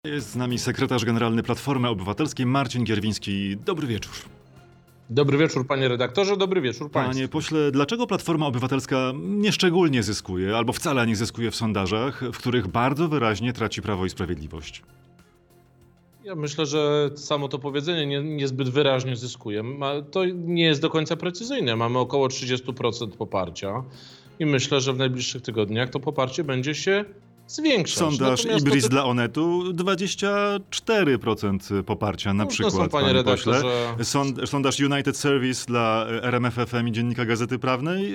Jest z nami sekretarz generalny Platformy Obywatelskiej Marcin Gierwiński. Dobry wieczór. Dobry wieczór, panie redaktorze, dobry wieczór państwu. Panie pośle, dlaczego Platforma Obywatelska nieszczególnie zyskuje, albo wcale nie zyskuje w sondażach, w których bardzo wyraźnie traci Prawo i Sprawiedliwość? Ja myślę, że samo to powiedzenie niezbyt wyraźnie zyskuje. To nie jest do końca precyzyjne. Mamy około 30% poparcia i myślę, że w najbliższych tygodniach to poparcie będzie się zwiększać. Sondaż Ibris dla Onetu 24% poparcia na przykład, są, panie pośle. redaktorze. Sondaż United Service dla RMFFM i Dziennika Gazety Prawnej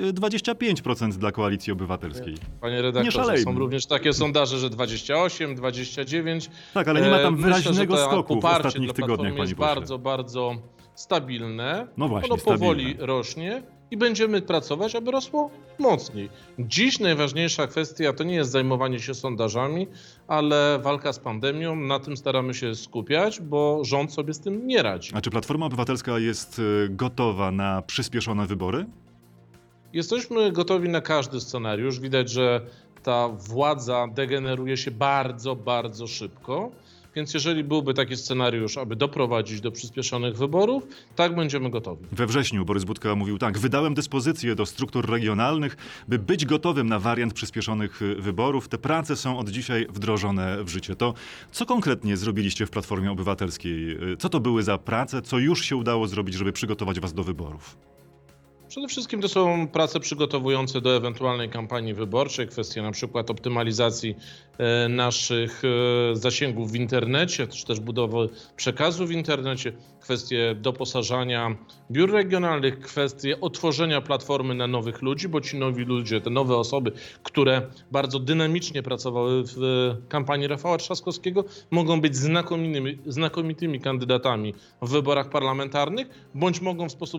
25% dla Koalicji Obywatelskiej. Panie redaktorze, są również takie sondaże, że 28, 29. Tak, ale nie ma tam wyraźnego myślę, że skoku w ostatnich tygodniach, panie jest pośle. bardzo, bardzo stabilne. No właśnie, ono powoli stabilne. rośnie i będziemy pracować, aby rosło mocniej. Dziś najważniejsza kwestia to nie jest zajmowanie się sondażami, ale walka z pandemią. Na tym staramy się skupiać, bo rząd sobie z tym nie radzi. A czy Platforma Obywatelska jest gotowa na przyspieszone wybory? Jesteśmy gotowi na każdy scenariusz. Widać, że ta władza degeneruje się bardzo, bardzo szybko. Więc jeżeli byłby taki scenariusz, aby doprowadzić do przyspieszonych wyborów, tak będziemy gotowi. We wrześniu Borys Budka mówił tak: wydałem dyspozycje do struktur regionalnych, by być gotowym na wariant przyspieszonych wyborów. Te prace są od dzisiaj wdrożone w życie. To co konkretnie zrobiliście w Platformie Obywatelskiej? Co to były za prace? Co już się udało zrobić, żeby przygotować was do wyborów? Przede wszystkim to są prace przygotowujące do ewentualnej kampanii wyborczej, kwestie na przykład optymalizacji naszych zasięgów w internecie, czy też budowy przekazu w internecie, kwestie doposażania biur regionalnych, kwestie otworzenia platformy na nowych ludzi, bo ci nowi ludzie, te nowe osoby, które bardzo dynamicznie pracowały w kampanii Rafała Trzaskowskiego, mogą być znakomitymi kandydatami w wyborach parlamentarnych, bądź mogą w sposób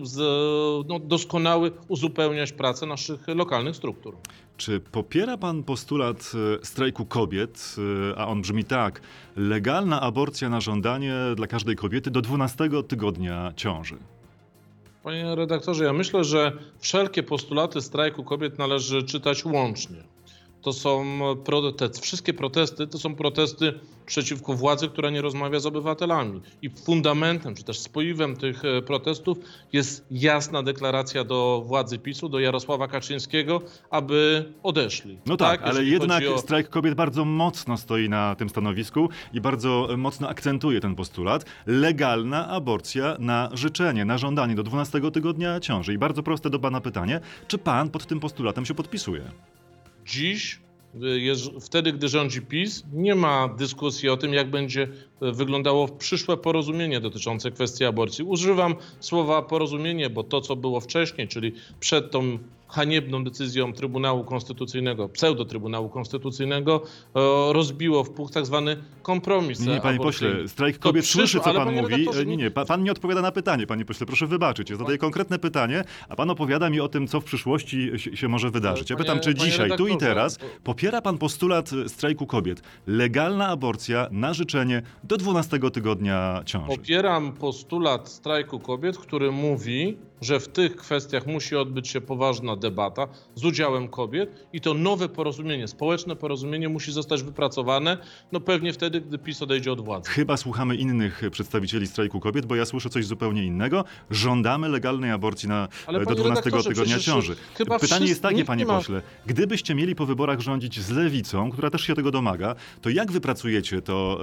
doskonały uzupełniać pracę naszych lokalnych struktur. Czy popiera pan postulat strajku kobiet, a on brzmi tak: legalna aborcja na żądanie dla każdej kobiety do 12 tygodnia ciąży? Panie redaktorze, ja myślę, że wszelkie postulaty strajku kobiet należy czytać łącznie. To są wszystkie protesty to są protesty przeciwko władzy, która nie rozmawia z obywatelami. I fundamentem, czy też spoiwem tych protestów jest jasna deklaracja do władzy PiS-u, do Jarosława Kaczyńskiego, aby odeszli. No tak, ale jednak chodzi o... strajk kobiet bardzo mocno stoi na tym stanowisku i bardzo mocno akcentuje ten postulat. Legalna aborcja na życzenie, na żądanie do 12 tygodnia ciąży. I bardzo proste do pana pytanie: czy pan pod tym postulatem się podpisuje? Dziś, wtedy gdy rządzi PiS, nie ma dyskusji o tym, jak będzie wyglądało przyszłe porozumienie dotyczące kwestii aborcji. Używam słowa porozumienie, bo to, co było wcześniej, czyli przed tą haniebną decyzją Trybunału Konstytucyjnego, pseudo-Trybunału Konstytucyjnego, rozbiło w puch tak zwany kompromis. Nie, panie pośle, strajk kobiet słyszy, co pan mówi. Nie, pan nie odpowiada na pytanie, panie pośle, proszę wybaczyć. Ja zadaję konkretne pytanie, a pan opowiada mi o tym, co w przyszłości się może wydarzyć. Ja pytam, czy dzisiaj, tu i teraz popiera pan postulat strajku kobiet? Legalna aborcja na życzenie do 12 tygodnia ciąży. Popieram postulat strajku kobiet, który mówi, że w tych kwestiach musi odbyć się poważna debata z udziałem kobiet i to nowe porozumienie, społeczne porozumienie musi zostać wypracowane, pewnie wtedy, gdy PiS odejdzie od władzy. Chyba słuchamy innych przedstawicieli strajku kobiet, bo ja słyszę coś zupełnie innego. Żądamy legalnej aborcji do 12 tygodnia ciąży. Pytanie jest takie, panie pośle: gdybyście mieli po wyborach rządzić z lewicą, która też się tego domaga, to jak wypracujecie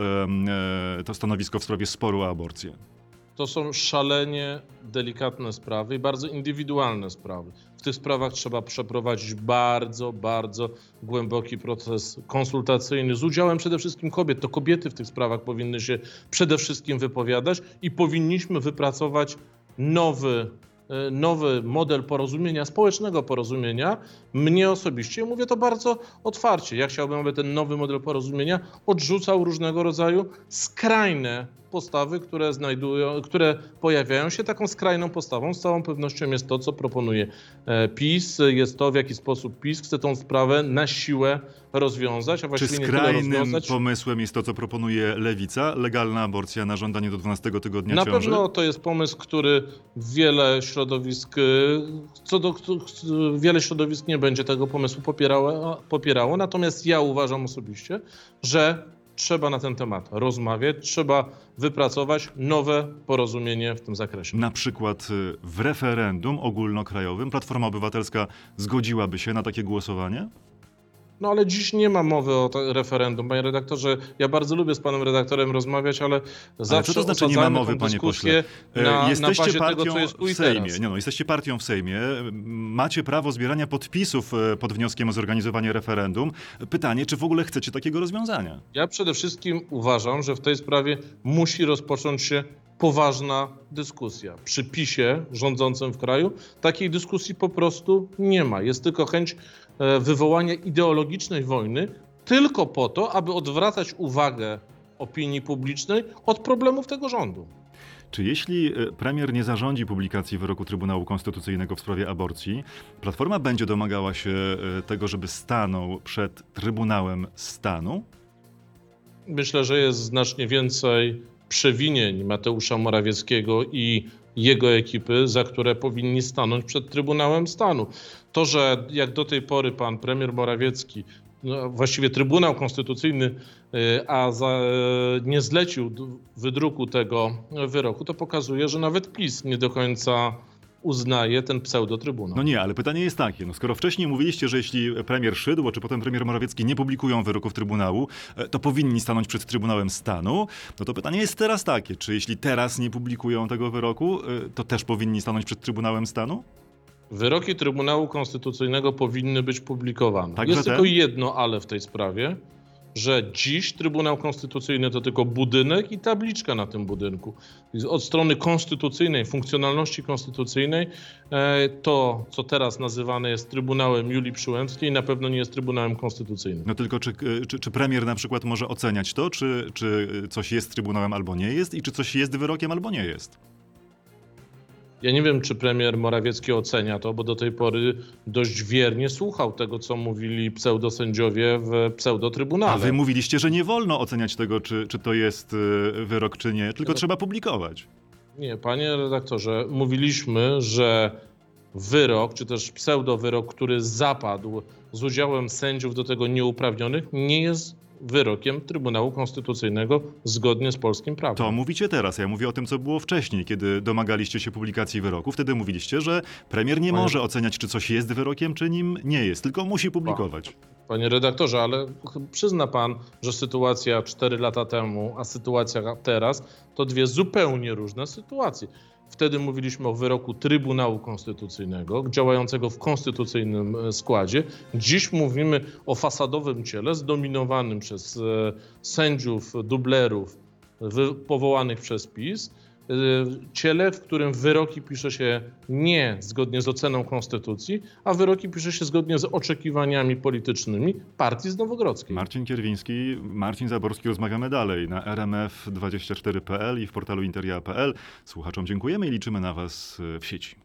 to stanowisko w sprawie sporu o aborcję? To są szalenie delikatne sprawy i bardzo indywidualne sprawy. W tych sprawach trzeba przeprowadzić bardzo, bardzo głęboki proces konsultacyjny z udziałem przede wszystkim kobiet. To kobiety w tych sprawach powinny się przede wszystkim wypowiadać i powinniśmy wypracować nowy model porozumienia, społecznego porozumienia. Mnie osobiście, mówię to bardzo otwarcie, ja chciałbym, aby ten nowy model porozumienia odrzucał różnego rodzaju skrajne postawy, które pojawiają się. Taką skrajną postawą z całą pewnością jest to, co proponuje PiS. Jest to, w jaki sposób PiS chce tą sprawę na siłę rozwiązać, a właściwie nie tyle rozwiązać. Czy skrajnym pomysłem jest to, co proponuje Lewica? Legalna aborcja na żądanie do 12 tygodnia ciąży? Na pewno to jest pomysł, który wiele środowisk nie będzie tego pomysłu popierało. Natomiast ja uważam osobiście, że trzeba na ten temat rozmawiać, trzeba wypracować nowe porozumienie w tym zakresie. Na przykład w referendum ogólnokrajowym Platforma Obywatelska zgodziłaby się na takie głosowanie? No ale dziś nie ma mowy o referendum, panie redaktorze. Ja bardzo lubię z panem redaktorem rozmawiać, ale zawsze co to znaczy nie ma mowy, panie pośle? na Jesteście bazie partią tego, co jest tu i w Sejmie. teraz. Jesteście partią w Sejmie. Macie prawo zbierania podpisów pod wnioskiem o zorganizowanie referendum. Pytanie, czy w ogóle chcecie takiego rozwiązania? Ja przede wszystkim uważam, że w tej sprawie musi rozpocząć się poważna dyskusja. Przy PiS-ie rządzącym w kraju takiej dyskusji po prostu nie ma. Jest tylko chęć wywołania ideologicznej wojny tylko po to, aby odwracać uwagę opinii publicznej od problemów tego rządu. Czy jeśli premier nie zarządzi publikacji wyroku Trybunału Konstytucyjnego w sprawie aborcji, Platforma będzie domagała się tego, żeby stanął przed Trybunałem Stanu? Myślę, że jest znacznie więcej przewinień Mateusza Morawieckiego i jego ekipy, za które powinni stanąć przed Trybunałem Stanu. To, że jak do tej pory pan premier Morawiecki, właściwie Trybunał Konstytucyjny, nie zlecił wydruku tego wyroku, to pokazuje, że nawet PiS nie do końca uznaje ten pseudotrybunał. No nie, ale pytanie jest takie. Skoro wcześniej mówiliście, że jeśli premier Szydło czy potem premier Morawiecki nie publikują wyroków Trybunału, to powinni stanąć przed Trybunałem Stanu, no to pytanie jest teraz takie. Czy jeśli teraz nie publikują tego wyroku, to też powinni stanąć przed Trybunałem Stanu? Wyroki Trybunału Konstytucyjnego powinny być publikowane. Także jest tylko jedno ale w tej sprawie, że dziś Trybunał Konstytucyjny to tylko budynek i tabliczka na tym budynku. Od strony konstytucyjnej, funkcjonalności konstytucyjnej, to, co teraz nazywane jest Trybunałem Julii Przyłębskiej, na pewno nie jest Trybunałem Konstytucyjnym. No tylko czy premier na przykład może oceniać to, czy coś jest Trybunałem albo nie jest i czy coś jest wyrokiem albo nie jest? Ja nie wiem, czy premier Morawiecki ocenia to, bo do tej pory dość wiernie słuchał tego, co mówili pseudosędziowie w pseudotrybunale. A wy mówiliście, że nie wolno oceniać tego, czy to jest wyrok, czy nie, tylko trzeba publikować. Nie, panie redaktorze, mówiliśmy, że wyrok, czy też pseudowyrok, który zapadł z udziałem sędziów do tego nieuprawnionych, nie jest wyrokiem Trybunału Konstytucyjnego zgodnie z polskim prawem. To mówicie teraz. Ja mówię o tym, co było wcześniej, kiedy domagaliście się publikacji wyroku. Wtedy mówiliście, że premier nie może oceniać, czy coś jest wyrokiem, czy nim nie jest, tylko musi publikować. Panie redaktorze, ale przyzna pan, że sytuacja 4 lata temu, a sytuacja teraz to dwie zupełnie różne sytuacje. Wtedy mówiliśmy o wyroku Trybunału Konstytucyjnego, działającego w konstytucyjnym składzie. Dziś mówimy o fasadowym ciele zdominowanym przez sędziów, dublerów powołanych przez PiS. Ciele, w którym wyroki pisze się nie zgodnie z oceną konstytucji, a wyroki pisze się zgodnie z oczekiwaniami politycznymi partii z Nowogrodzkiej. Marcin Kierwiński, Marcin Zaborski, rozmawiamy dalej na rmf24.pl i w portalu interia.pl. Słuchaczom dziękujemy i liczymy na was w sieci.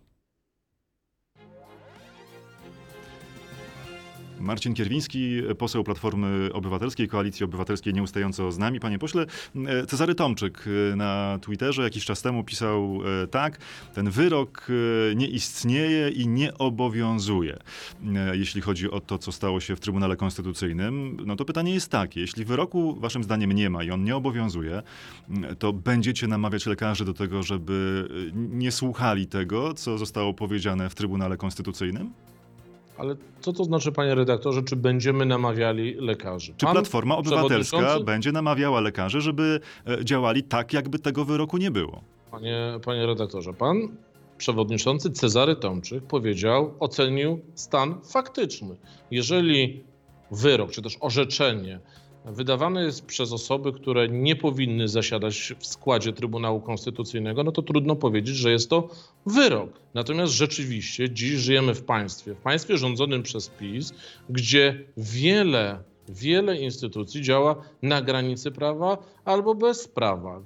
Marcin Kierwiński, poseł Platformy Obywatelskiej, Koalicji Obywatelskiej, nieustająco z nami. Panie pośle, Cezary Tomczyk na Twitterze jakiś czas temu pisał tak: ten wyrok nie istnieje i nie obowiązuje. Jeśli chodzi o to, co stało się w Trybunale Konstytucyjnym, no to pytanie jest takie: jeśli wyroku waszym zdaniem nie ma i on nie obowiązuje, to będziecie namawiać lekarzy do tego, żeby nie słuchali tego, co zostało powiedziane w Trybunale Konstytucyjnym? Ale co to znaczy, panie redaktorze, czy będziemy namawiali lekarzy? Czy Platforma Obywatelska będzie namawiała lekarzy, żeby działali tak, jakby tego wyroku nie było? Panie redaktorze, pan przewodniczący Cezary Tomczyk ocenił stan faktyczny. Jeżeli wyrok, czy też orzeczenie wydawane jest przez osoby, które nie powinny zasiadać w składzie Trybunału Konstytucyjnego, no to trudno powiedzieć, że jest to wyrok. Natomiast rzeczywiście dziś żyjemy w państwie rządzonym przez PiS, gdzie wiele instytucji działa na granicy prawa albo bez prawa,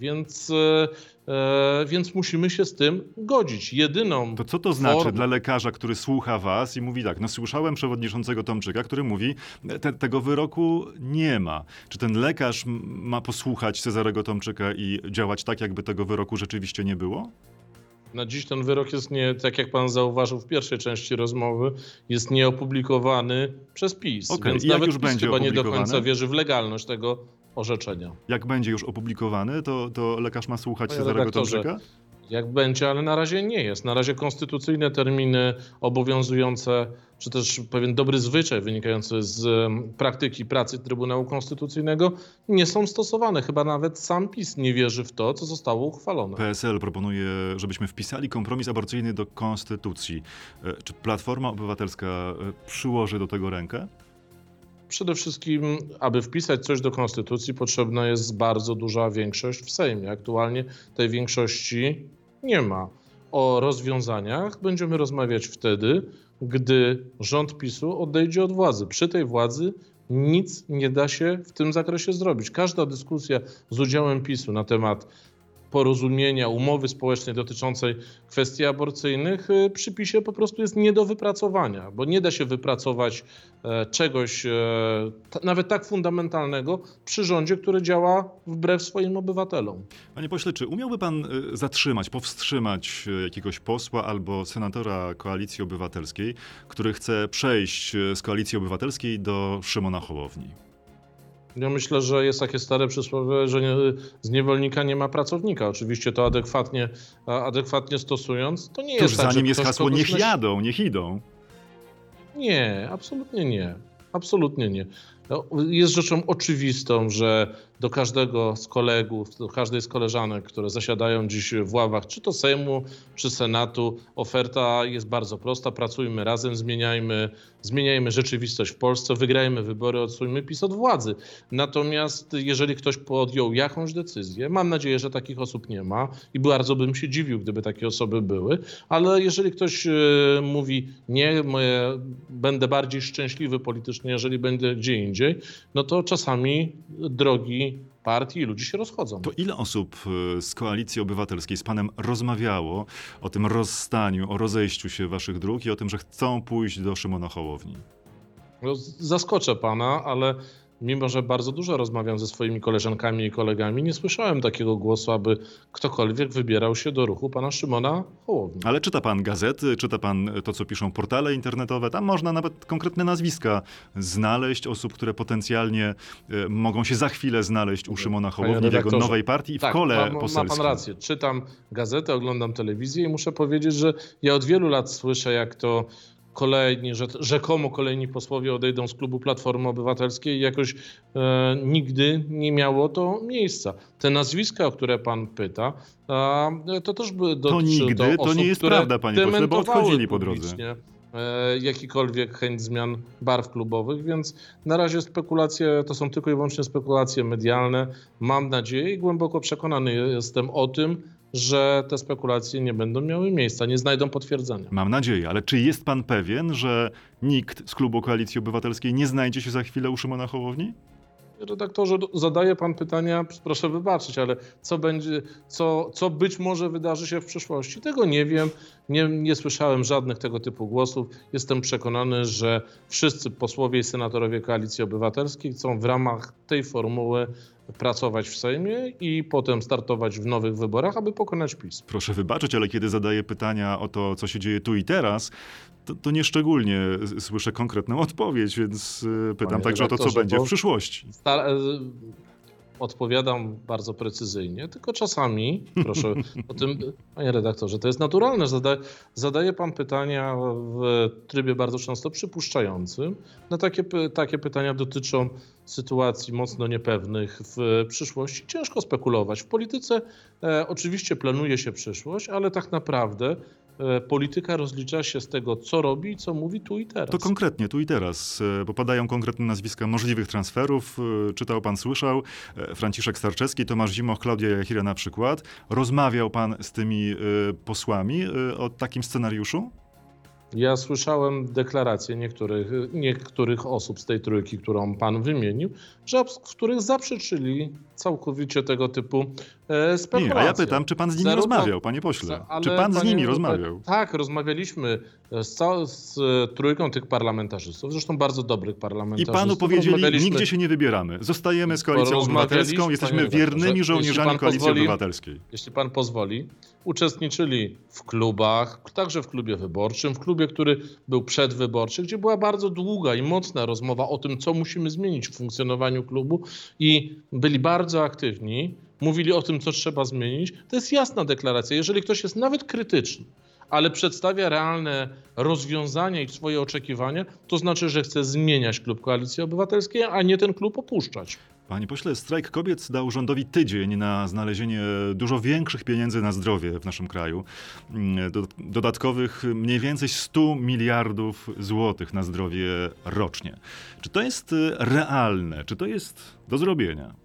więc musimy się z tym godzić. To co to znaczy dla lekarza, który słucha was i mówi tak: no słyszałem przewodniczącego Tomczyka, który mówi, tego wyroku nie ma. Czy ten lekarz ma posłuchać Cezarego Tomczyka i działać tak, jakby tego wyroku rzeczywiście nie było? Na dziś ten wyrok jest nie, tak jak pan zauważył w pierwszej części rozmowy, jest nieopublikowany przez PiS. Okej, Więc i jak nawet już PiS będzie chyba nie do opublikowany? końca wierzy w legalność tego orzeczenia. Jak będzie już opublikowany, to lekarz ma słuchać Panie Cezarego redaktorze, Tomczyka? Jak będzie, ale na razie nie jest. Na razie konstytucyjne terminy obowiązujące, czy też pewien dobry zwyczaj wynikający z praktyki pracy Trybunału Konstytucyjnego nie są stosowane. Chyba nawet sam PiS nie wierzy w to, co zostało uchwalone. PSL proponuje, żebyśmy wpisali kompromis aborcyjny do konstytucji. Czy Platforma Obywatelska przyłoży do tego rękę? Przede wszystkim, aby wpisać coś do konstytucji, potrzebna jest bardzo duża większość w Sejmie. Aktualnie tej większości nie ma. O rozwiązaniach będziemy rozmawiać wtedy, gdy rząd PiS-u odejdzie od władzy. Przy tej władzy nic nie da się w tym zakresie zrobić. Każda dyskusja z udziałem PiS-u na temat porozumienia, umowy społecznej dotyczącej kwestii aborcyjnych przy PiS-ie po prostu jest nie do wypracowania, bo nie da się wypracować czegoś nawet tak fundamentalnego przy rządzie, który działa wbrew swoim obywatelom. Panie pośle, czy umiałby pan zatrzymać, powstrzymać jakiegoś posła albo senatora Koalicji Obywatelskiej, który chce przejść z Koalicji Obywatelskiej do Szymona Hołowni? Ja myślę, że jest takie stare przysłowie, że z niewolnika nie ma pracownika. Oczywiście to adekwatnie stosując, to nie Tuż jest tak, za nim że jest ktoś hasło kogoś niech jadą, niech idą. Nie, absolutnie nie. Absolutnie nie. No, jest rzeczą oczywistą, że do każdego z kolegów, do każdej z koleżanek, które zasiadają dziś w ławach, czy to Sejmu, czy Senatu, oferta jest bardzo prosta. Pracujmy razem, zmieniajmy rzeczywistość w Polsce, wygrajmy wybory, odsuńmy PiS od władzy. Natomiast jeżeli ktoś podjął jakąś decyzję, mam nadzieję, że takich osób nie ma i bardzo bym się dziwił, gdyby takie osoby były, ale jeżeli ktoś mówi nie, będę bardziej szczęśliwy politycznie, jeżeli będę gdzie indziej, no to czasami drogi partii i ludzi się rozchodzą. To ile osób z Koalicji Obywatelskiej z panem rozmawiało o tym rozstaniu, o rozejściu się waszych dróg i o tym, że chcą pójść do Szymona Hołowni? No, zaskoczę pana, ale mimo że bardzo dużo rozmawiam ze swoimi koleżankami i kolegami, nie słyszałem takiego głosu, aby ktokolwiek wybierał się do ruchu pana Szymona Hołowni. Ale czyta pan gazety, czyta pan to, co piszą portale internetowe. Tam można nawet konkretne nazwiska znaleźć, osób, które potencjalnie mogą się za chwilę znaleźć u Szymona Hołowni w jego nowej partii i w kole poselskim. Ma pan rację. Czytam gazety, oglądam telewizję i muszę powiedzieć, że ja od wielu lat słyszę, jak to rzekomo kolejni posłowie odejdą z klubu Platformy Obywatelskiej i jakoś nigdy nie miało to miejsca. Te nazwiska, o które pan pyta, to też dotyczy to nie jest prawda, panie pośle, bo odchodzili po drodze. Jakikolwiek chęć zmian barw klubowych, więc na razie spekulacje to są tylko i wyłącznie spekulacje medialne. Mam nadzieję i głęboko przekonany jestem o tym, że te spekulacje nie będą miały miejsca, nie znajdą potwierdzenia. Mam nadzieję, ale czy jest pan pewien, że nikt z klubu Koalicji Obywatelskiej nie znajdzie się za chwilę u Szymona Hołowni? Redaktorze, zadaje pan pytania, proszę wybaczyć, ale co być może wydarzy się w przyszłości? Tego nie wiem, nie słyszałem żadnych tego typu głosów. Jestem przekonany, że wszyscy posłowie i senatorowie Koalicji Obywatelskiej chcą w ramach tej formuły pracować w Sejmie i potem startować w nowych wyborach, aby pokonać PiS. Proszę wybaczyć, ale kiedy zadaję pytania o to, co się dzieje tu i teraz, to nieszczególnie słyszę konkretną odpowiedź, więc pytam także o to, co będzie w przyszłości. Odpowiadam bardzo precyzyjnie, tylko czasami, proszę o tym, panie redaktorze, to jest naturalne, zadaje pan pytania w trybie bardzo często przypuszczającym. No takie pytania dotyczą sytuacji mocno niepewnych w przyszłości. Ciężko spekulować. W polityce oczywiście planuje się przyszłość, ale tak naprawdę polityka rozlicza się z tego, co robi i co mówi tu i teraz. To konkretnie, tu i teraz, bo padają konkretne nazwiska możliwych transferów. Czytał pan, słyszał. Franciszek Sterczewski, Tomasz Zimoch, Klaudia Jachira na przykład. Rozmawiał pan z tymi posłami o takim scenariuszu? Ja słyszałem deklaracje niektórych osób z tej trójki, którą pan wymienił, w których zaprzeczyli całkowicie tego typu spekulacje. Nie, a ja pytam, czy pan z nimi rozmawiał, panie pośle? Czy pan z nimi rozmawiał? Tak, rozmawialiśmy z trójką tych parlamentarzystów, zresztą bardzo dobrych I parlamentarzystów. panu powiedzieli, nigdzie się nie wybieramy. Zostajemy z Koalicją Obywatelską, jesteśmy wiernymi żołnierzami Koalicji Obywatelskiej. Jeśli pan pozwoli, uczestniczyli w klubach, także w klubie wyborczym, w klubie, który był przedwyborczy, gdzie była bardzo długa i mocna rozmowa o tym, co musimy zmienić w funkcjonowaniu klubu i byli bardzo aktywni, mówili o tym, co trzeba zmienić. To jest jasna deklaracja. Jeżeli ktoś jest nawet krytyczny, ale przedstawia realne rozwiązania i swoje oczekiwania, to znaczy, że chce zmieniać klub Koalicji Obywatelskiej, a nie ten klub opuszczać. Panie pośle, strajk kobiet dał rządowi tydzień na znalezienie dużo większych pieniędzy na zdrowie w naszym kraju. Dodatkowych mniej więcej 100 miliardów złotych na zdrowie rocznie. Czy to jest realne? Czy to jest do zrobienia?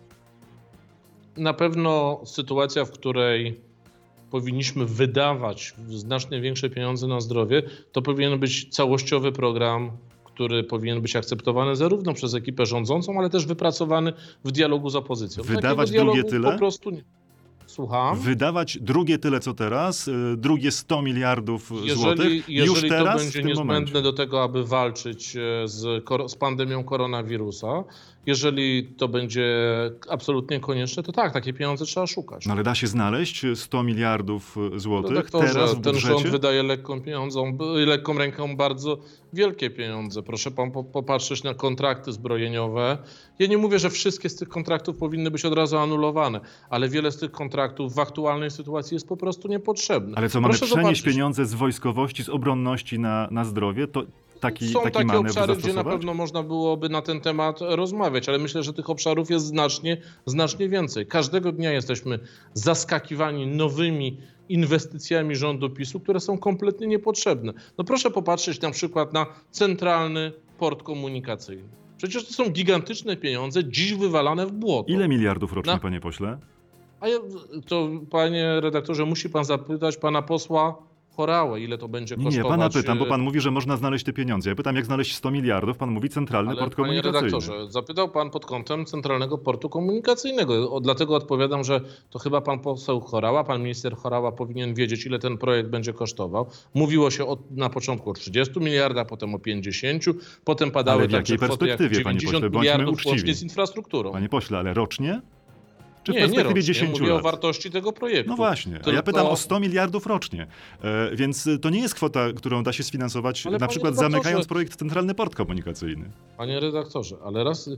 Na pewno sytuacja, w której powinniśmy wydawać znacznie większe pieniądze na zdrowie, to powinien być całościowy program, który powinien być akceptowany zarówno przez ekipę rządzącą, ale też wypracowany w dialogu z opozycją. Wydawać drugie tyle? Po prostu nie. Słucham? Wydawać drugie tyle co teraz, drugie 100 miliardów złotych już jeżeli teraz, to będzie w tym niezbędne momencie. do tego, aby walczyć z pandemią koronawirusa, jeżeli to będzie absolutnie konieczne, to tak, takie pieniądze trzeba szukać. No ale da się znaleźć 100 miliardów złotych Redaktorze, teraz w ten budżecie? rząd wydaje lekką ręką bardzo wielkie pieniądze. Proszę pan popatrzeć na kontrakty zbrojeniowe. Ja nie mówię, że wszystkie z tych kontraktów powinny być od razu anulowane, ale wiele z tych kontraktów w aktualnej sytuacji jest po prostu niepotrzebne. Ale co, mamy Proszę przenieść zobaczyć. pieniądze z wojskowości, z obronności na zdrowie? To taki Są takie manewr obszary, gdzie na zastosować? pewno można byłoby na ten temat rozmawiać, ale myślę, że tych obszarów jest znacznie więcej. Każdego dnia jesteśmy zaskakiwani nowymi inwestycjami rządu PiS-u, które są kompletnie niepotrzebne. No proszę popatrzeć na przykład na centralny port komunikacyjny. Przecież to są gigantyczne pieniądze, dziś wywalane w błoto. Ile miliardów rocznie, Na- panie pośle? A to, panie redaktorze, musi pan zapytać pana posła Horałę, ile to będzie Nie, kosztować. pana pytam, bo pan mówi, że można znaleźć te pieniądze. Ja pytam, jak znaleźć 100 miliardów, pan mówi centralny Ale port panie komunikacyjny. redaktorze, zapytał pan pod kątem Centralnego Portu Komunikacyjnego. Dlatego odpowiadam, że to chyba pan poseł Horała, pan minister Horała powinien wiedzieć, ile ten projekt będzie kosztował. Mówiło się na początku o 30 miliardach, potem o 50, potem padały Ale w jakiej także kwoty jak perspektywie, panie 90 pośle? Bądźmy miliardów uczciwi. łącznie z infrastrukturą. Panie pośle, ale rocznie? Czy w Nie perspektywie rocznie, 10 mówię lat? o wartości tego projektu. No właśnie, a ja Tylko- pytam o 100 miliardów rocznie. Więc to nie jest kwota, którą da się sfinansować, Ale na panie przykład redaktorze- zamykając projekt Centralny Port Komunikacyjny. Panie redaktorze, ale raz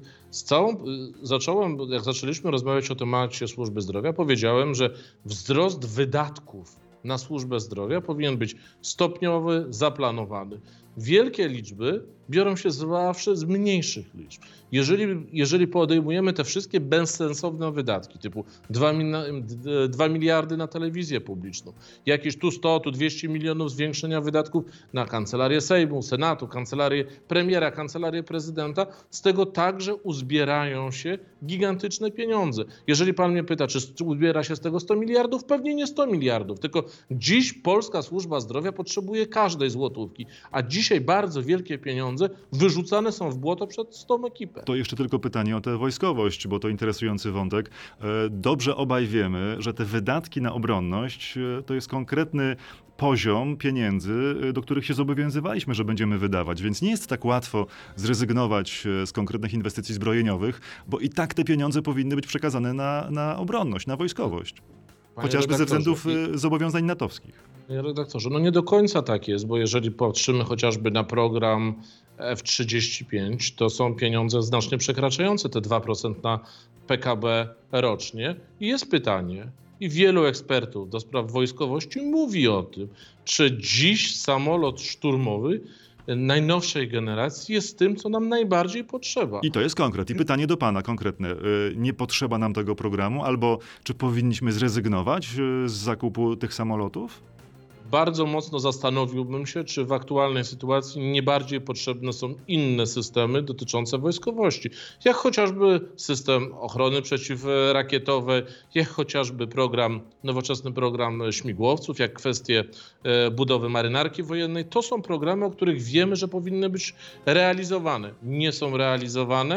jak zaczęliśmy rozmawiać o temacie służby zdrowia, powiedziałem, że wzrost wydatków na służbę zdrowia powinien być stopniowy, zaplanowany. Wielkie liczby biorą się zawsze z mniejszych liczb. Jeżeli podejmujemy te wszystkie bezsensowne wydatki, typu 2 miliardy na telewizję publiczną, jakieś tu 100, tu 200 milionów zwiększenia wydatków na kancelarię Sejmu, Senatu, kancelarię premiera, kancelarię prezydenta, z tego także uzbierają się gigantyczne pieniądze. Jeżeli pan mnie pyta, czy uzbiera się z tego 100 miliardów, pewnie nie 100 miliardów, tylko dziś polska służba zdrowia potrzebuje każdej złotówki, a dzisiaj bardzo wielkie pieniądze wyrzucane są w błoto przez tą ekipę. To jeszcze tylko pytanie o tę wojskowość, bo to interesujący wątek. Dobrze obaj wiemy, że te wydatki na obronność to jest konkretny poziom pieniędzy, do których się zobowiązywaliśmy, że będziemy wydawać, więc nie jest tak łatwo zrezygnować z konkretnych inwestycji zbrojeniowych, bo i tak te pieniądze powinny być przekazane na obronność, na wojskowość. Panie Chociażby ze redaktorze, względów zobowiązań natowskich. Panie redaktorze, no nie do końca tak jest, bo jeżeli patrzymy chociażby na program F-35, to są pieniądze znacznie przekraczające te 2% na PKB rocznie. I jest pytanie, i wielu ekspertów do spraw wojskowości mówi o tym, czy dziś samolot szturmowy najnowszej generacji jest tym, co nam najbardziej potrzeba. I to jest konkret. I pytanie do pana konkretne. Nie potrzeba nam tego programu, albo czy powinniśmy zrezygnować z zakupu tych samolotów? Bardzo mocno zastanowiłbym się, czy w aktualnej sytuacji nie bardziej potrzebne są inne systemy dotyczące wojskowości. Jak chociażby system ochrony przeciwrakietowej, jak chociażby nowoczesny program śmigłowców, jak kwestie budowy marynarki wojennej. To są programy, o których wiemy, że powinny być realizowane. Nie są realizowane.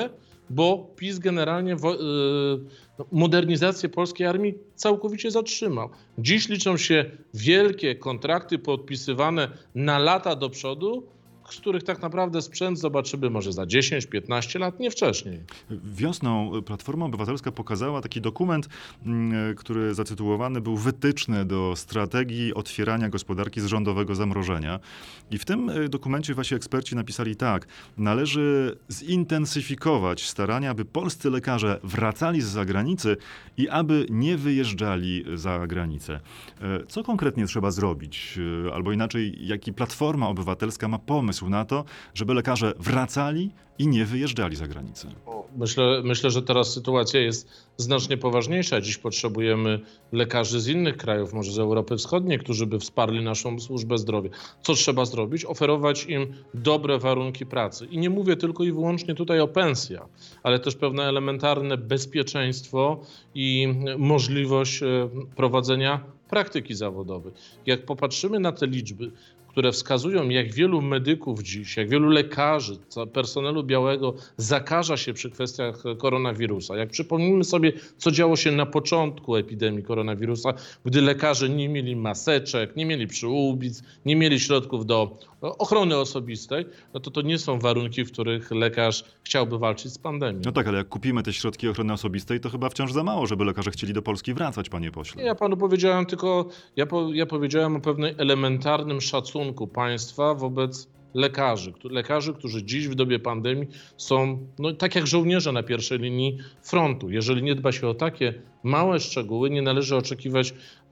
bo PiS generalnie modernizację polskiej armii całkowicie zatrzymał. Dziś liczą się wielkie kontrakty podpisywane na lata do przodu, z których tak naprawdę sprzęt zobaczymy może za 10-15 lat, nie wcześniej. Wiosną Platforma Obywatelska pokazała taki dokument, który zatytułowany był Wytyczne do strategii otwierania gospodarki z rządowego zamrożenia. I w tym dokumencie właśnie eksperci napisali tak: należy zintensyfikować starania, aby polscy lekarze wracali z zagranicy i aby nie wyjeżdżali za granicę. Co konkretnie trzeba zrobić? Albo inaczej, jaki Platforma Obywatelska ma pomysł na to, żeby lekarze wracali i nie wyjeżdżali za granicę? Myślę, że teraz sytuacja jest znacznie poważniejsza. Dziś potrzebujemy lekarzy z innych krajów, może z Europy Wschodniej, którzy by wsparli naszą służbę zdrowia. Co trzeba zrobić? Oferować im dobre warunki pracy. I nie mówię tylko i wyłącznie tutaj o pensjach, ale też pewne elementarne bezpieczeństwo i możliwość prowadzenia praktyki zawodowej. Jak popatrzymy na te liczby, które wskazują, jak wielu medyków dziś, jak wielu lekarzy, personelu białego zakaża się przy kwestiach koronawirusa. Jak przypomnimy sobie, co działo się na początku epidemii koronawirusa, gdy lekarze nie mieli maseczek, nie mieli przyłbic, nie mieli środków do ochrony osobistej, no to nie są warunki, w których lekarz chciałby walczyć z pandemią. No tak, ale jak kupimy te środki ochrony osobistej, to chyba wciąż za mało, żeby lekarze chcieli do Polski wracać, panie pośle. Ja panu powiedziałem tylko, ja powiedziałem o pewnym elementarnym szacunku państwa wobec lekarzy, którzy dziś w dobie pandemii są tak jak żołnierze na pierwszej linii frontu. Jeżeli nie dba się o takie małe szczegóły, nie należy oczekiwać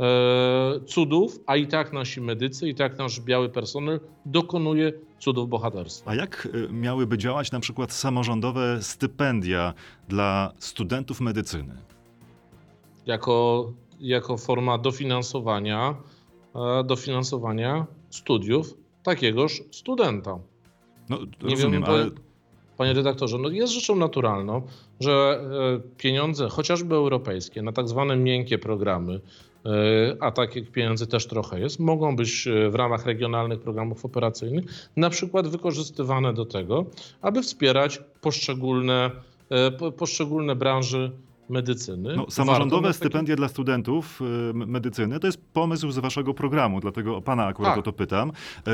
cudów, a i tak nasi medycy, i tak nasz biały personel dokonuje cudów bohaterstwa. A jak miałyby działać na przykład samorządowe stypendia dla studentów medycyny? Jako forma dofinansowania studiów takiegoż studenta. No, rozumiem, ale... Panie redaktorze, jest rzeczą naturalną, że pieniądze, chociażby europejskie, na tak zwane miękkie programy, a takich pieniędzy też trochę jest, mogą być w ramach regionalnych programów operacyjnych na przykład wykorzystywane do tego, aby wspierać poszczególne branże medycyny. Samorządowe stypendia dla studentów medycyny to jest pomysł z waszego programu, dlatego pana akurat o to pytam.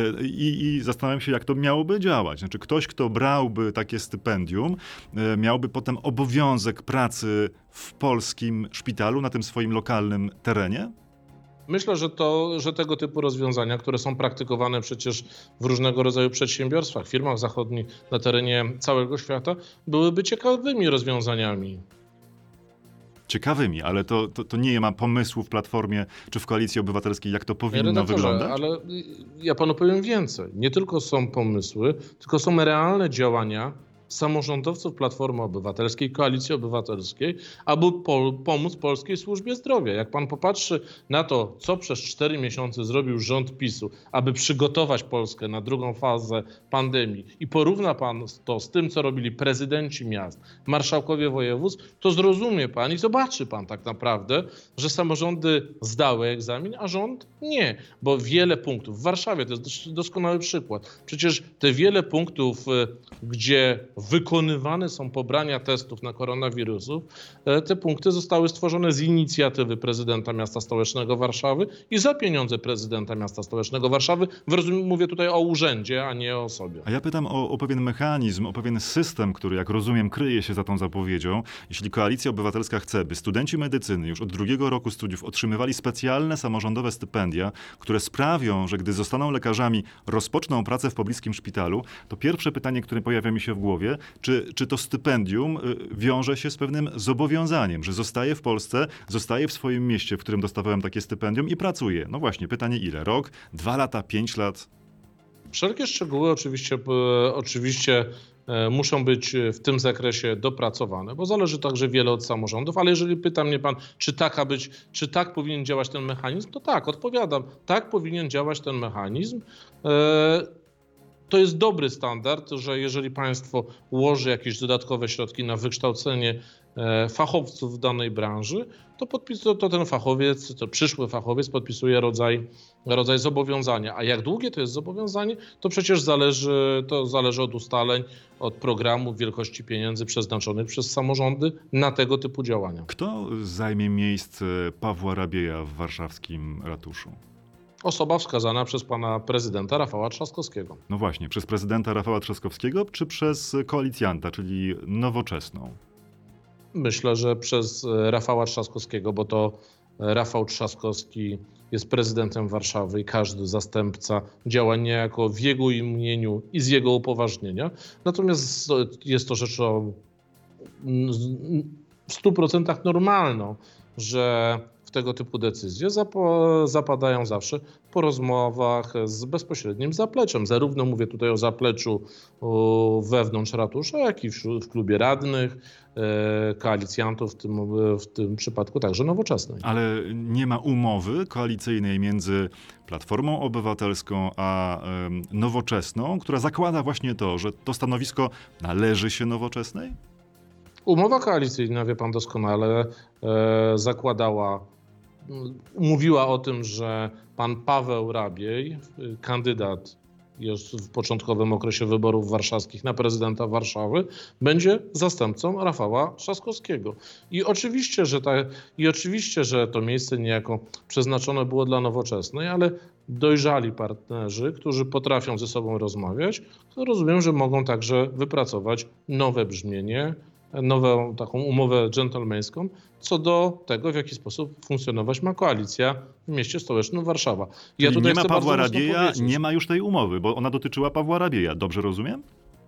I zastanawiam się, jak to miałoby działać. Znaczy ktoś, kto brałby takie stypendium, miałby potem obowiązek pracy w polskim szpitalu na tym swoim lokalnym terenie? Myślę, że tego typu rozwiązania, które są praktykowane przecież w różnego rodzaju przedsiębiorstwach, firmach zachodnich na terenie całego świata, byłyby ciekawymi rozwiązaniami. Ciekawymi, ale to nie ma pomysłu w Platformie czy w Koalicji Obywatelskiej, jak to powinno wyglądać? Ale ja panu powiem więcej. Nie tylko są pomysły, tylko są realne działania samorządowców Platformy Obywatelskiej, Koalicji Obywatelskiej, aby pomóc polskiej służbie zdrowia. Jak pan popatrzy na to, co przez 4 miesiące zrobił rząd PiS-u, aby przygotować Polskę na drugą fazę pandemii i porówna pan to z tym, co robili prezydenci miast, marszałkowie województw, to zrozumie pan i zobaczy pan tak naprawdę, że samorządy zdały egzamin, a rząd nie. Bo wiele punktów, w Warszawie to jest doskonały przykład, przecież te wiele punktów, gdzie wykonywane są pobrania testów na koronawirusów, te punkty zostały stworzone z inicjatywy prezydenta miasta stołecznego Warszawy i za pieniądze prezydenta miasta stołecznego Warszawy. Mówię tutaj o urzędzie, a nie o osobie. A ja pytam o pewien mechanizm, o pewien system, który, jak rozumiem, kryje się za tą zapowiedzią. Jeśli Koalicja Obywatelska chce, by studenci medycyny już od 2. roku studiów otrzymywali specjalne samorządowe stypendia, które sprawią, że gdy zostaną lekarzami, rozpoczną pracę w pobliskim szpitalu, to pierwsze pytanie, które pojawia mi się w głowie, czy to stypendium wiąże się z pewnym zobowiązaniem, że zostaje w Polsce, zostaje w swoim mieście, w którym dostawałem takie stypendium i pracuje. No właśnie, pytanie ile? Rok, 2 lata, 5 lat? Wszelkie szczegóły oczywiście muszą być w tym zakresie dopracowane, bo zależy także wiele od samorządów, ale jeżeli pyta mnie pan, czy tak powinien działać ten mechanizm, to tak, odpowiadam. Tak powinien działać ten mechanizm. to jest dobry standard, że jeżeli państwo ułoży jakieś dodatkowe środki na wykształcenie fachowców w danej branży, to ten fachowiec, to przyszły fachowiec podpisuje rodzaj zobowiązania. A jak długie to jest zobowiązanie, to przecież zależy od ustaleń, od programu, wielkości pieniędzy przeznaczonych przez samorządy na tego typu działania. Kto zajmie miejsce Pawła Rabieja w warszawskim ratuszu? Osoba wskazana przez pana prezydenta Rafała Trzaskowskiego. No właśnie, przez prezydenta Rafała Trzaskowskiego czy przez koalicjanta, czyli Nowoczesną? Myślę, że przez Rafała Trzaskowskiego, bo to Rafał Trzaskowski jest prezydentem Warszawy i każdy zastępca działa niejako w jego imieniu i z jego upoważnienia. Natomiast jest to rzeczą w 100% normalną, że w tego typu decyzje zapadają zawsze po rozmowach z bezpośrednim zapleczem. Zarówno mówię tutaj o zapleczu wewnątrz ratusza, jak i w klubie radnych, koalicjantów, w tym przypadku także Nowoczesnej. Ale nie ma umowy koalicyjnej między Platformą Obywatelską a Nowoczesną, która zakłada właśnie to, że to stanowisko należy się Nowoczesnej? Umowa koalicyjna, wie pan doskonale, mówiła o tym, że pan Paweł Rabiej, kandydat jest w początkowym okresie wyborów warszawskich na prezydenta Warszawy, będzie zastępcą Rafała Trzaskowskiego. I oczywiście, że to miejsce niejako przeznaczone było dla Nowoczesnej, ale dojrzali partnerzy, którzy potrafią ze sobą rozmawiać, to rozumiem, że mogą także wypracować nowe brzmienie, nową taką umowę dżentelmeńską co do tego, w jaki sposób funkcjonować ma koalicja w mieście stołecznym Warszawa. Czyli nie ma Pawła Rabieja, nie ma już tej umowy, bo ona dotyczyła Pawła Rabieja. Dobrze rozumiem?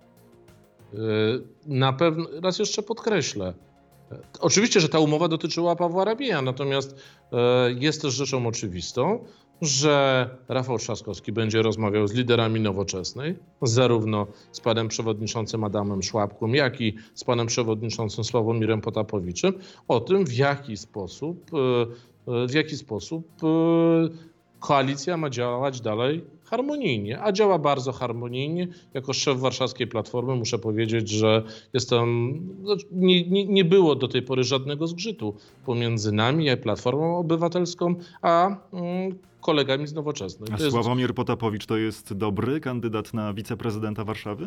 Na pewno, raz jeszcze podkreślę, oczywiście, że ta umowa dotyczyła Pawła Rabieja, natomiast jest też rzeczą oczywistą, że Rafał Trzaskowski będzie rozmawiał z liderami Nowoczesnej, zarówno z panem przewodniczącym Adamem Szłapką, jak i z panem przewodniczącym Sławomirem Potapowiczem o tym, w jaki sposób koalicja ma działać dalej harmonijnie, a działa bardzo harmonijnie. Jako szef warszawskiej Platformy muszę powiedzieć, że nie było do tej pory żadnego zgrzytu pomiędzy nami, Platformą Obywatelską, a kolegami z Nowoczesnej. A Sławomir Potapowicz to jest dobry kandydat na wiceprezydenta Warszawy?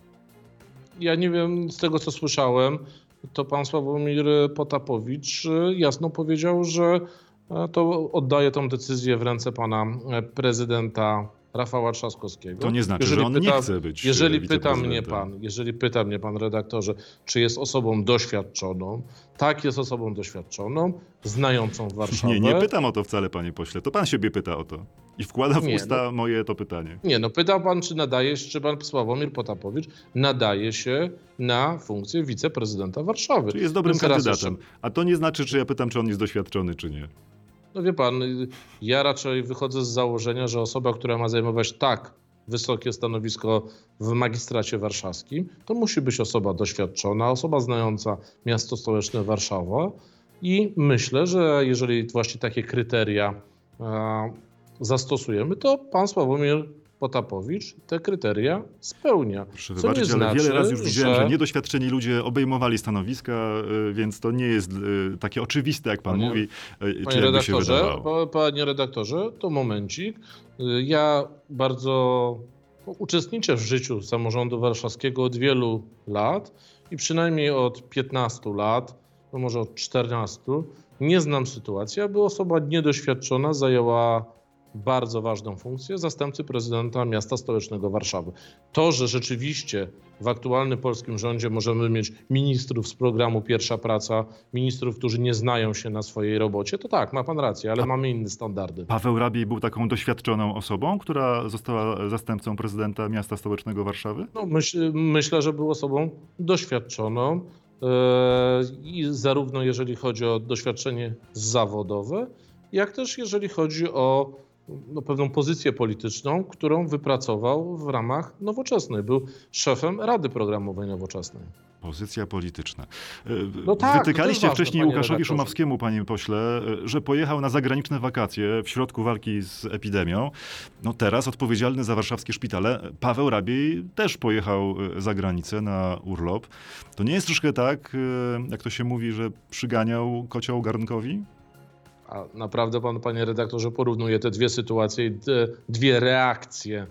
Ja nie wiem, z tego co słyszałem, to pan Sławomir Potapowicz jasno powiedział, że to oddaje tą decyzję w ręce pana prezydenta Rafała Trzaskowskiego. To nie znaczy, że on nie chce być Jeżeli pyta mnie pan redaktorze, czy jest osobą doświadczoną, tak, jest osobą doświadczoną, znającą Warszawę. Nie pytam o to wcale, panie pośle. To pan siebie pyta o to. I wkłada w usta moje to pytanie. Pytał pan, czy pan Sławomir Potapowicz nadaje się na funkcję wiceprezydenta Warszawy. Czy jest dobrym kandydatem. A to nie znaczy, czy ja pytam, czy on jest doświadczony, czy nie. No wie pan, ja raczej wychodzę z założenia, że osoba, która ma zajmować tak wysokie stanowisko w magistracie warszawskim, to musi być osoba doświadczona, osoba znająca miasto stołeczne Warszawa i myślę, że jeżeli właśnie takie kryteria zastosujemy, to pan Sławomir Potapowicz te kryteria spełnia. Proszę wybaczyć, ale wiele razy już widziałem, że niedoświadczeni ludzie obejmowali stanowiska, więc to nie jest takie oczywiste, jak pan mówi, czy jakby się wydawało. Panie redaktorze, to momencik. Ja bardzo uczestniczę w życiu samorządu warszawskiego od wielu lat i przynajmniej od 15 lat, no może od 14, nie znam sytuacji, aby osoba niedoświadczona zajęła bardzo ważną funkcję zastępcy prezydenta miasta stołecznego Warszawy. To, że rzeczywiście w aktualnym polskim rządzie możemy mieć ministrów z programu Pierwsza Praca, ministrów, którzy nie znają się na swojej robocie, to tak, ma pan rację, ale mamy inne standardy. Paweł Rabiej był taką doświadczoną osobą, która została zastępcą prezydenta miasta stołecznego Warszawy? No, myślę, że był osobą doświadczoną, i zarówno jeżeli chodzi o doświadczenie zawodowe, jak też jeżeli chodzi o pewną pozycję polityczną, którą wypracował w ramach Nowoczesnej. Był szefem Rady Programowej Nowoczesnej. Pozycja polityczna. No tak, Wytykaliście ważne, wcześniej panie Łukaszowi redaktorze. Szumowskiemu, panie pośle, że pojechał na zagraniczne wakacje w środku walki z epidemią. No teraz odpowiedzialny za warszawskie szpitale Paweł Rabiej też pojechał za granicę na urlop. To nie jest troszkę tak, jak to się mówi, że przyganiał kocioł garnkowi? A naprawdę pan, panie redaktorze, porównuje te dwie sytuacje i te dwie reakcje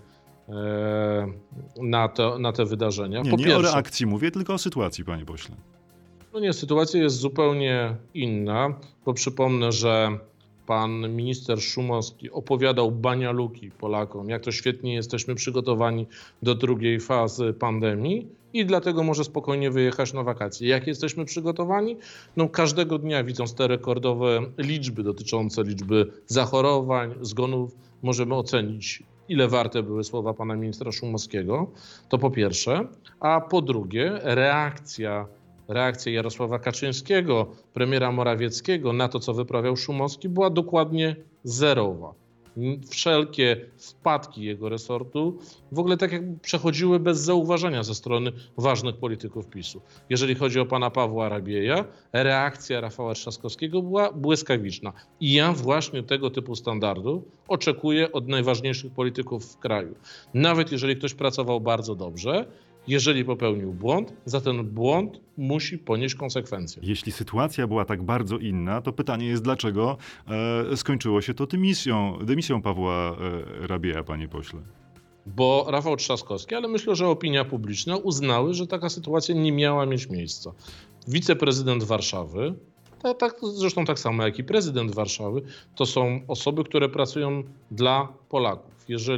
na te wydarzenia. Nie, Po nie pierwsze, o reakcji mówię, tylko o sytuacji, panie pośle. no nie, sytuacja jest zupełnie inna, bo przypomnę, że pan minister Szumowski opowiadał banialuki Polakom, jak to świetnie jesteśmy przygotowani do drugiej fazy pandemii i dlatego może spokojnie wyjechać na wakacje. Jak jesteśmy przygotowani? No każdego dnia, widząc te rekordowe liczby dotyczące liczby zachorowań, zgonów, możemy ocenić, ile warte były słowa pana ministra Szumowskiego. To po pierwsze. A po drugie, reakcja Jarosława Kaczyńskiego, premiera Morawieckiego na to, co wyprawiał Szumowski, była dokładnie zerowa. Wszelkie wpadki jego resortu w ogóle tak jakby przechodziły bez zauważenia ze strony ważnych polityków PiS-u. Jeżeli chodzi o pana Pawła Rabieja, reakcja Rafała Trzaskowskiego była błyskawiczna. I ja właśnie tego typu standardów oczekuję od najważniejszych polityków w kraju. Nawet jeżeli ktoś pracował bardzo dobrze, jeżeli popełnił błąd, za ten błąd musi ponieść konsekwencje. Jeśli sytuacja była tak bardzo inna, to pytanie jest, dlaczego skończyło się to dymisją Pawła Rabieja, panie pośle? Bo Rafał Trzaskowski, ale myślę, że opinia publiczna uznały, że taka sytuacja nie miała mieć miejsca. Wiceprezydent Warszawy, zresztą tak samo jak i prezydent Warszawy, to są osoby, które pracują dla Polaków.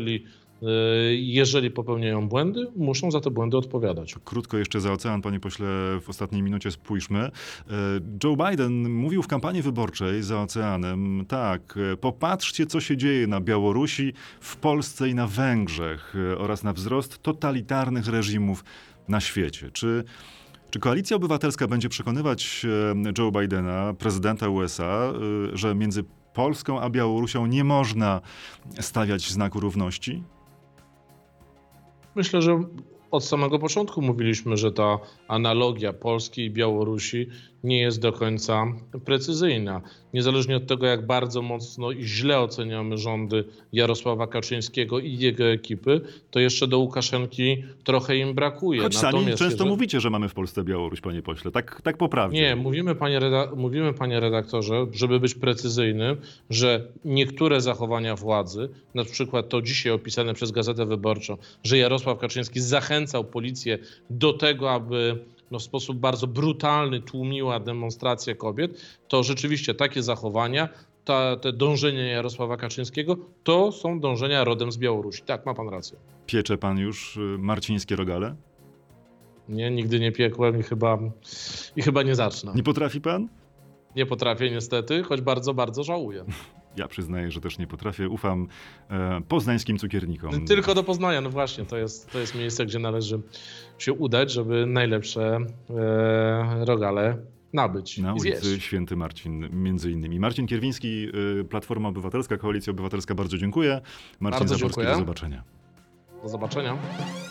Jeżeli popełniają błędy, muszą za te błędy odpowiadać. Krótko jeszcze za ocean, panie pośle, w ostatniej minucie spójrzmy. Joe Biden mówił w kampanii wyborczej za oceanem, tak, popatrzcie, co się dzieje na Białorusi, w Polsce i na Węgrzech oraz na wzrost totalitarnych reżimów na świecie. Czy Koalicja Obywatelska będzie przekonywać Joe Bidena, prezydenta USA, że między Polską a Białorusią nie można stawiać znaku równości? Myślę, że od samego początku mówiliśmy, że ta analogia Polski i Białorusi nie jest do końca precyzyjna. Niezależnie od tego, jak bardzo mocno i źle oceniamy rządy Jarosława Kaczyńskiego i jego ekipy, to jeszcze do Łukaszenki trochę im brakuje. Choć sami często mówicie, że mamy w Polsce Białoruś, panie pośle, tak po prawdzie. Nie, mówimy, panie redaktorze, żeby być precyzyjnym, że niektóre zachowania władzy, na przykład to dzisiaj opisane przez Gazetę Wyborczą, że Jarosław Kaczyński zachęcał policję do tego, aby w sposób bardzo brutalny tłumiła demonstracje kobiet, to rzeczywiście takie zachowania, te dążenia Jarosława Kaczyńskiego, to są dążenia rodem z Białorusi. Tak, ma pan rację. Piecze pan już marcińskie rogale? Nie, nigdy nie piekłem i chyba nie zacznę. Nie potrafi pan? Nie potrafię niestety, choć bardzo, bardzo żałuję. Ja przyznaję, że też nie potrafię. Ufam poznańskim cukiernikom. Tylko do Poznania, no właśnie. To jest miejsce, gdzie należy się udać, żeby najlepsze rogale nabyć Na i ulicy zjeść. Święty Marcin między innymi. Marcin Kierwiński, Platforma Obywatelska, Koalicja Obywatelska, bardzo dziękuję. Marcin Bardzo Zaborski, dziękuję. do zobaczenia. Do zobaczenia.